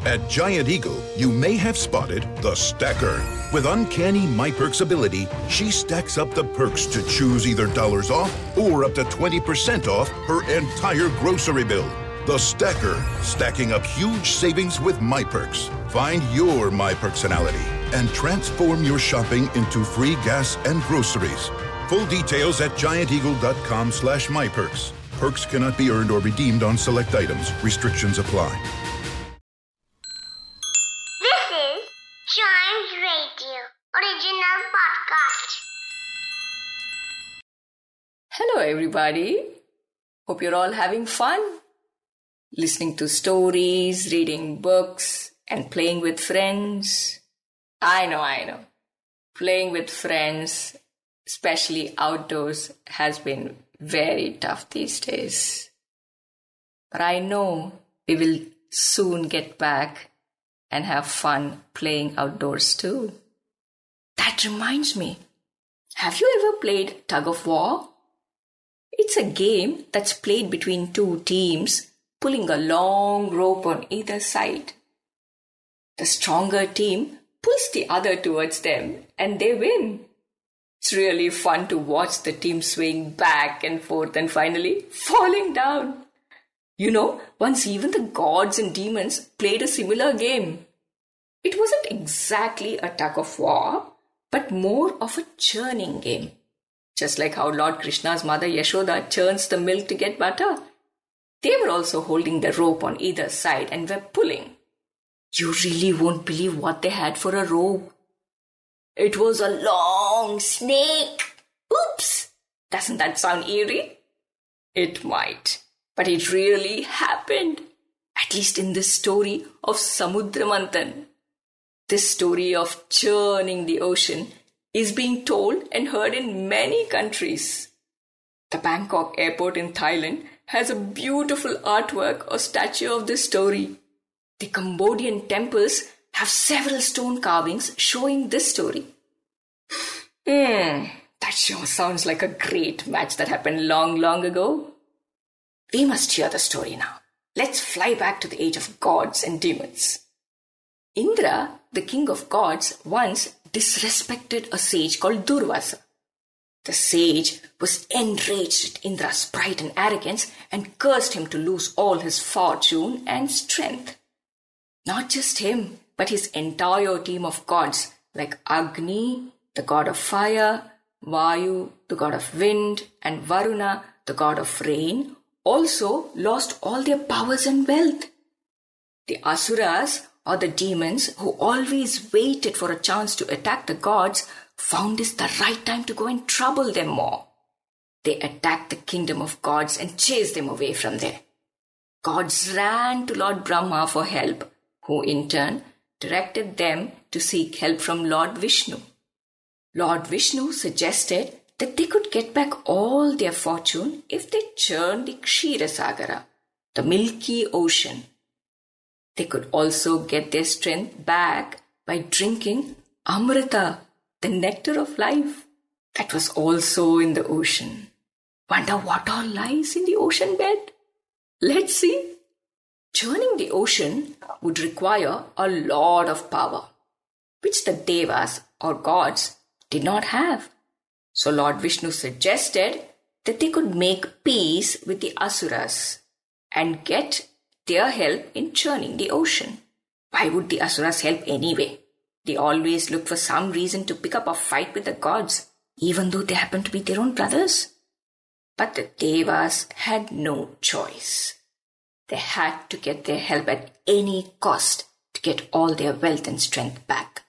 At Giant Eagle, you may have spotted the stacker. With uncanny MyPerks ability, she stacks up the perks to choose either dollars off or up to 20% off her entire grocery bill. The stacker, stacking up huge savings with MyPerks. Find your MyPerksonality and transform your shopping into free gas and groceries. Full details at gianteagle.com/myperks. Perks cannot be earned or redeemed on select items. Restrictions apply. This is Giant Radio, original podcast. Hello everybody. Hope you're all having fun. Listening to stories, reading books, and playing with friends. I know. Playing with friends, especially outdoors, has been very tough these days. But I know we will soon get back and have fun playing outdoors too. That reminds me, have you ever played tug of war? It's a game that's played between two teams, pulling a long rope on either side. The stronger team pulls the other towards them and they win. It's really fun to watch the team swaying back and forth and finally falling down. You know, once even the gods and demons played a similar game. It wasn't exactly a tug of war, but more of a churning game. Just like how Lord Krishna's mother Yashoda churns the milk to get butter. They were also holding the rope on either side and were pulling. You really won't believe what they had for a rope. It was a long snake. Oops! Doesn't that sound eerie? It might, but it really happened. At least in this story of Samudramanthan. This story of churning the ocean is being told and heard in many countries. The Bangkok airport in Thailand has a beautiful artwork or statue of this story. The Cambodian temples have several stone carvings showing this story. That sure sounds like a great match that happened long ago. We must hear the story now. Let's fly back to the age of gods and demons. Indra, the king of gods, once disrespected a sage called Durvasa. The sage was enraged at Indra's pride and arrogance and cursed him to lose all his fortune and strength. Not just him, but his entire team of gods like Agni, the god of fire, Vayu, the god of wind, and Varuna, the god of rain, also lost all their powers and wealth. The Asuras, or the demons who always waited for a chance to attack the gods, found this the right time to go and trouble them more. They attacked the kingdom of gods and chased them away from there. Gods ran to Lord Brahma for help, who in turn directed them to seek help from Lord Vishnu. Lord Vishnu suggested that they could get back all their fortune if they churned the Ksheerasagara, the milky ocean. They could also get their strength back by drinking Amrita, the nectar of life, that was also in the ocean. Wonder what all lies in the ocean bed? Let's see. Churning the ocean would require a lot of power, which the Devas or gods did not have. So Lord Vishnu suggested that they could make peace with the Asuras and get their help in churning the ocean. Why would the Asuras help anyway? They always look for some reason to pick up a fight with the gods, even though they happen to be their own brothers. But the Devas had no choice. They had to get their help at any cost to get all their wealth and strength back.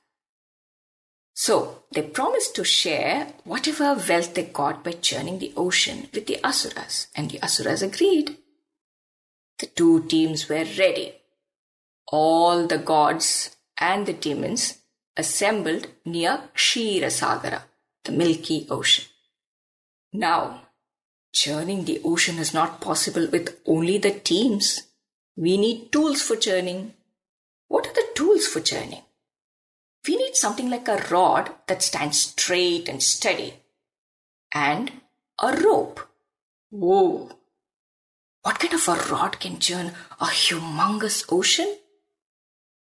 So they promised to share whatever wealth they got by churning the ocean with the Asuras, and the Asuras agreed. The two teams were ready. All the gods and the demons assembled near Ksheerasagara, the milky ocean. Now, churning the ocean is not possible with only the teams. We need tools for churning. What are the tools for churning? We need something like a rod that stands straight and steady, and a rope. Whoa! What kind of a rod can churn a humongous ocean?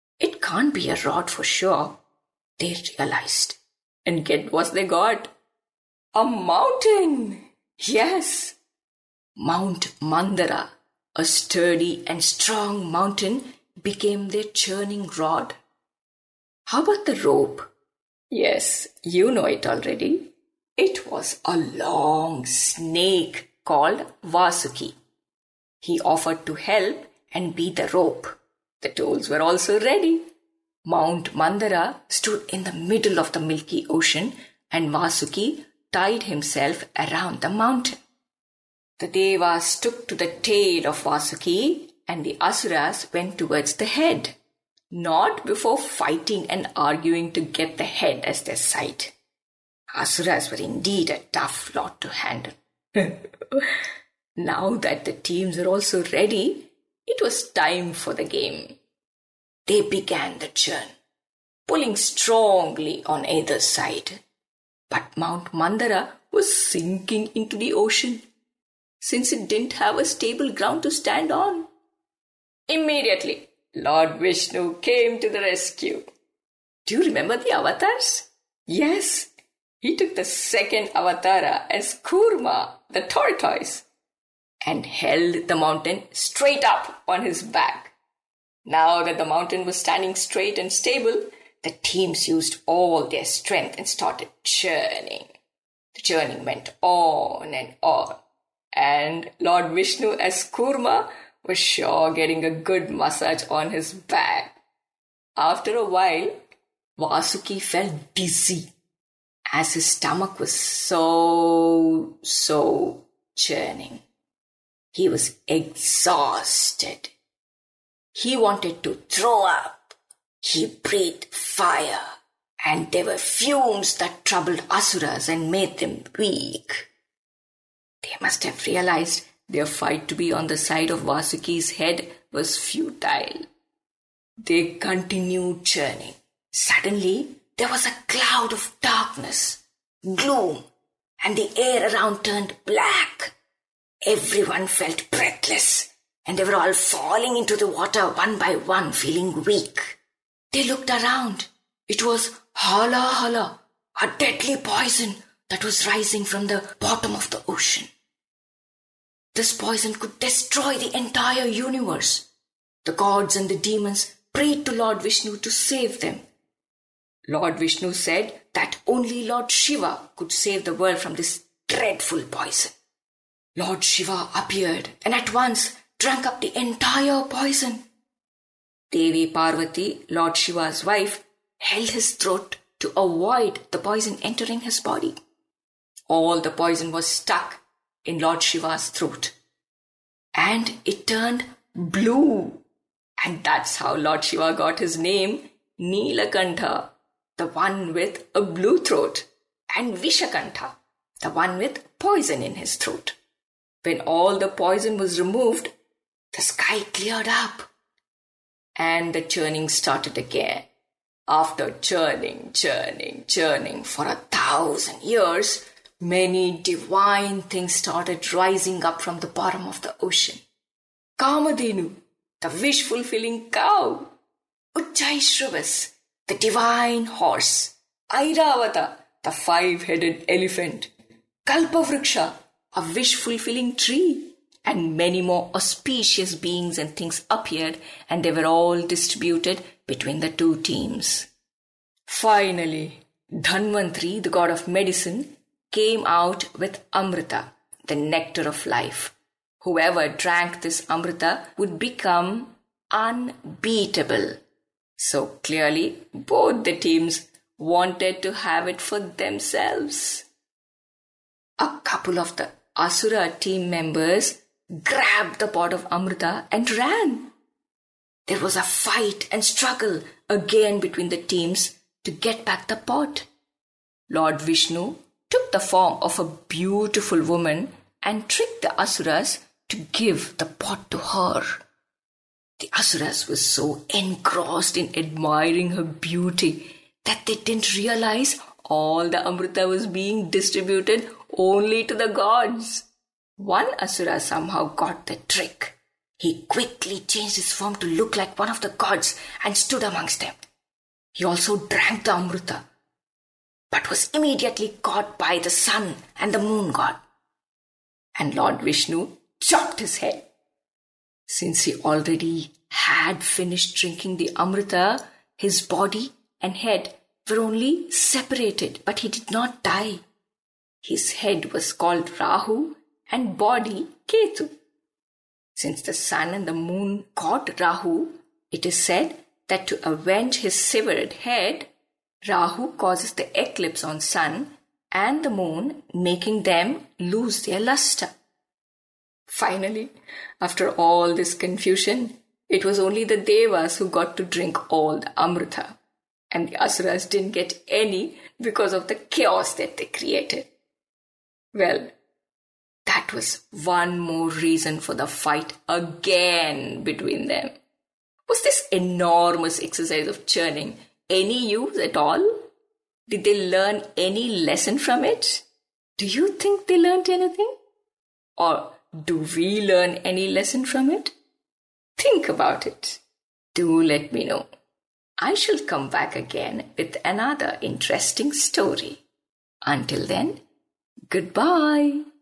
can't be a rod for sure, they realized. And get what they got? A mountain! Yes! Mount Mandara, a sturdy and strong mountain, became their churning rod. How about the rope? Yes, you know it already. It was a long snake called Vasuki. He offered to help and be the rope. The tools were also ready. Mount Mandara stood in the middle of the Milky Ocean and Vasuki tied himself around the mountain. The Devas took to the tail of Vasuki and the Asuras went towards the head, not before fighting and arguing to get the head as their side. Asuras were indeed a tough lot to handle. Now that the teams were also ready, it was time for the game. They began the churn, pulling strongly on either side. But Mount Mandara was sinking into the ocean, since it didn't have a stable ground to stand on. Immediately, Lord Vishnu came to the rescue. Do you remember the avatars? Yes, he took the second avatara as Kurma, the tortoise, and held the mountain straight up on his back. Now that the mountain was standing straight and stable, the teams used all their strength and started churning. The churning went on, and Lord Vishnu as Kurma was sure getting a good massage on his back. After a while, Vasuki felt dizzy as his stomach was so churning. He was exhausted. He wanted to throw up. He breathed fire, and there were fumes that troubled Asuras and made them weak. They must have realized their fight to be on the side of Vasuki's head was futile. They continued churning. Suddenly, there was a cloud of darkness, gloom, and the air around turned black. Everyone felt breathless, and they were all falling into the water one by one, feeling weak. They looked around. It was Hala Hala, a deadly poison that was rising from the bottom of the ocean. This poison could destroy the entire universe. The gods and the demons prayed to Lord Vishnu to save them. Lord Vishnu said that only Lord Shiva could save the world from this dreadful poison. Lord Shiva appeared and at once drank up the entire poison. Devi Parvati, Lord Shiva's wife, held his throat to avoid the poison entering his body. All the poison was stuck in Lord Shiva's throat, and it turned blue. And that's how Lord Shiva got his name, Neelakantha, the one with a blue throat, and Vishakantha, the one with poison in his throat. When all the poison was removed, the sky cleared up, and the churning started again. After churning for 1,000 years, many divine things started rising up from the bottom of the ocean. Kamadhenu, the wish-fulfilling cow. Ujjaishrivas, the divine horse. Airavata, the 5-headed elephant. Kalpavriksha, a wish-fulfilling tree. And many more auspicious beings and things appeared, and they were all distributed between the two teams. Finally, Dhanvantri, the god of medicine, came out with Amrita, the nectar of life. Whoever drank this Amrita would become unbeatable. So clearly, both the teams wanted to have it for themselves. A couple of the Asura team members grabbed the pot of Amrita and ran. There was a fight and struggle again between the teams to get back the pot. Lord Vishnu took the form of a beautiful woman and tricked the Asuras to give the pot to her. The Asuras were so engrossed in admiring her beauty that they didn't realize all the Amrita was being distributed only to the gods. One Asura somehow got the trick. He quickly changed his form to look like one of the gods and stood amongst them. He also drank the Amrita, but was immediately caught by the sun and the moon god. And Lord Vishnu chopped his head. Since he already had finished drinking the Amrita, his body and head were only separated, but he did not die. His head was called Rahu and body Ketu. Since the sun and the moon caught Rahu, it is said that to avenge his severed head, Rahu causes the eclipse on sun and the moon, making them lose their luster. Finally, after all this confusion, it was only the Devas who got to drink all the Amrita, and the Asuras didn't get any because of the chaos that they created. Well, that was one more reason for the fight again between them. Was this enormous exercise of churning any use at all? Did they learn any lesson from it? Do you think they learned anything? Or do we learn any lesson from it? Think about it. Do let me know. I shall come back again with another interesting story. Until then, goodbye.